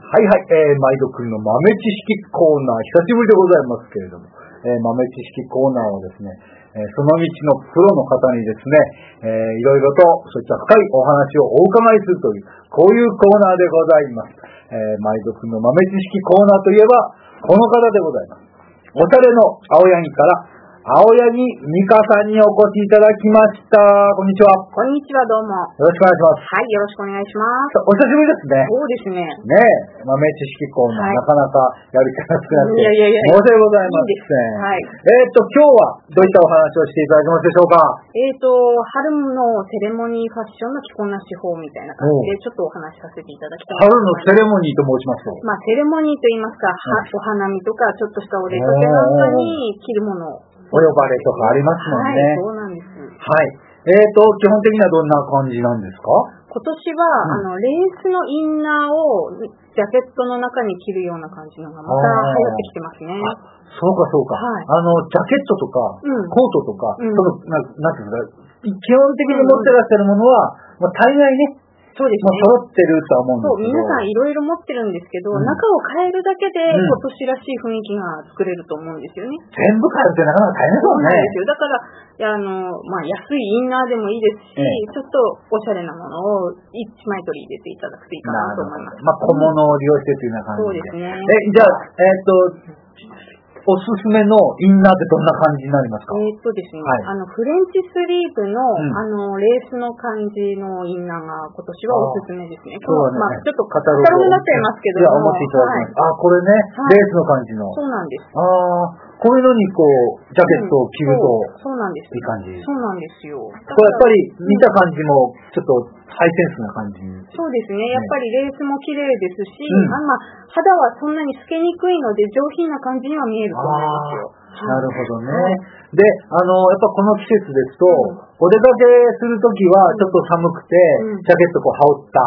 はいはい、毎度くんの豆知識コーナー、久しぶりでございますけれども、豆知識コーナーはですね、その道のプロの方にですね、いろいろとそういった深いお話をお伺いするという、こういうコーナーでございます。毎度くんの豆知識コーナーといえば、この方でございます。おしゃれの青柳から青柳美香さんにお越しいただきました。こんにちは。 こんにちは、どうも。 よろしくお願いします。 はい、よろしくお願いします。 お久しぶりですね。 そうですね。 ねえ、豆知識コーナー、なかなかやる気が少なくて、 いや申し訳ございません。 はい。 今日はどういったお話をしていただけますでしょうか。 春のセレモニーファッションの着こなし法みたいな感じで、ちょっとお話しさせていただきたい。 春のセレモニーと申しますと。 まあ、セレモニーと言いますか、お花見とか、ちょっとしたお出かけなんかに着るものを。 お呼ばれとかありますもんね。 はい、そうなんです。 はい。基本的にはどんな感じなんですか？ 今年は、レースのインナーをジャケットの中に着るような感じのがまた流行ってきてますね。 そうかそうか。 はい、 ジャケットとか、コートとか、なんていうんですか、基本的に持ってらっしゃるものは、大概ね、 そうですね。 揃ってるとは思うんですけど。 そう、皆さんいろいろ持ってるんですけど、中を変えるだけで今年らしい雰囲気が作れると思うんですよね。 全部変えるってなかなか大変そうね。 そうなんですよ。だから、安いインナーでもいいですし、ちょっとおしゃれなものを一枚取り入れていただくといいかなと思います。 小物を利用してというような感じで。 そうですね。 じゃあ、おすすめのインナーってどんな感じになりますか？ ですね、フレンチスリーブの、レースの感じのインナーが今年はおすすめですね。 そうね。 ちょっとカタログになっちゃいますけども。 お持ちいただきます。これね、レースの感じの。 そうなんです。 こういうのにジャケットを着ると、 そうなんです。 いい感じ。 そうなんですよ。これやっぱり見た感じもちょっとハイセンスな感じ。 そうですね。やっぱりレースも綺麗ですし、肌はそんなに透けにくいので上品な感じには見えると思いますよ。 なるほどね。で、やっぱこの季節ですと、お出かけするときはちょっと寒くて、ジャケット羽織った。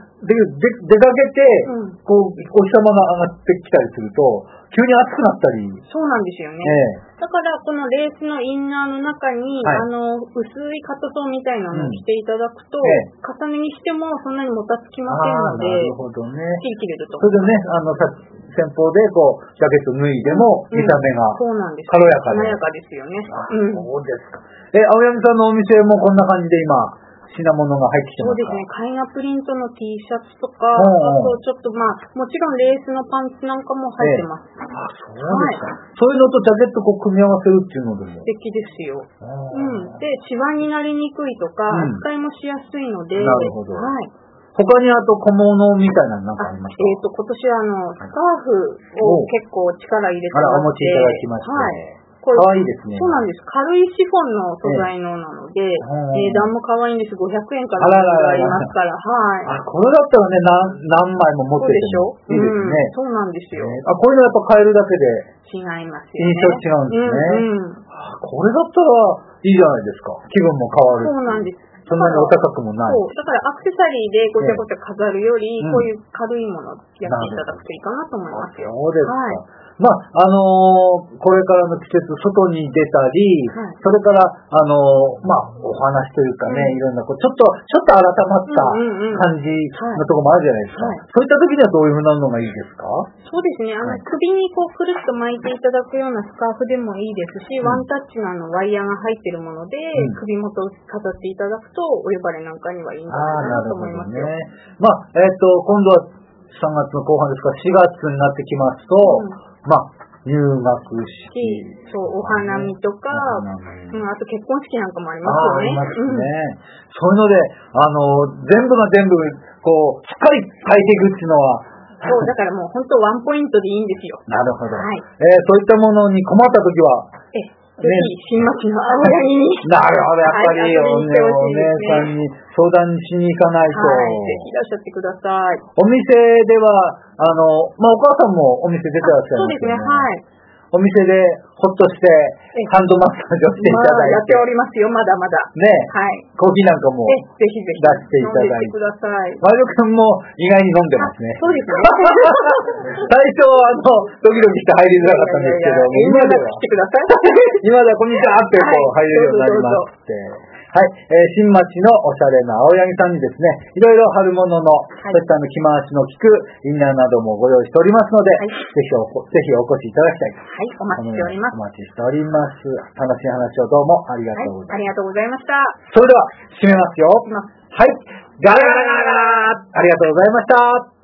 出かけて、お日様が上がってきたりすると、急に暑くなったり。 そうなんですよね。だから、このレースのインナーの中に、薄いカットソーみたいなのを着ていただくと、重ねにしてもそんなにもたつきませんので、 なるほどね。 着れると思います。 それでね、先方でジャケット脱いでも、見た目が軽やかで。 華やかですよね。 そうですか。青柳さんのお店もこんな感じで今、品物が入ってきてますか？ そうですね。絵画プリントの T シャツとか、あとちょっともちろんレースのパンツなんかも入ってます。 そうですか。そういうのとジャケット組み合わせるっていうのでも。 素敵ですよ。で、シワになりにくいとか、扱いもしやすいので。 なるほど。他にあと小物みたいなのなんかありますか？ 今年スカーフを結構力入れてお持ちいただきまして。かわいいですね。 そうなんです。軽いシフォンの素材のなので、値段もかわいいんです。500円からありますから。 これだったらね、何枚も持っててもいいですね。 そうなんですよ。 こういうのやっぱ変えるだけで違いますよね。 印象違うんですね。これだったらいいじゃないですか。気分も変わる。 そうなんです。 そんなにお高くもない。 だからアクセサリーでごちゃごちゃ飾るより、こういう軽いものをやっていただくといいかなと思いますよ。 そうですか。これからの季節、外に出たり、それから、お話というかね、いろんな、ちょっと改まった感じのところもあるじゃないですか。そういった時にはどういうふうなのがいいですか？ そうですね。首にくるっと巻いていただくようなスカーフでもいいですし、ワンタッチのワイヤーが入ってるもので、首元を飾っていただくと、お呼ばれなんかにはいいんじゃないかなと思いますよ。 今度は3月の後半ですから、4月になってきますと、入学式、 お花見とか、あと結婚式なんかもありますよね。 そういうので、全部が全部、しっかり変えていくっていうのは、 そう、だからもう本当ワンポイントでいいんですよ。 なるほど。そういったものに困ったときは、 ぜひ、新町の青柳に。 なるほど、やっぱりお姉さんに相談しに行かないと。 ぜひいらっしゃってください。 お店では、お母さんもお店出てらっしゃいますよね。 そうですね、 お店でほっとしてハンドマッサージをしていただいて。 やっておりますよ、まだまだ。コーヒーなんかもぜひぜひ出していただいて。 ください。 マリオ君も意外に飲んでますね。 そうですね。 最初ドキドキして入りづらかったんですけど、 今では来てください。 今ではこんにちはって入れるようになりまして。 はい、新町のおしゃれな青柳さんにですね、いろいろ春物の、そして着回しの効くインナーなどもご用意しておりますので、ぜひお越しいただきたい。 はい、お待ちしております。 お待ちしております。楽しい話をどうもありがとうございます。 ありがとうございました。 それでは、締めますよ。はい、ガラガラガラガラ、ありがとうございました。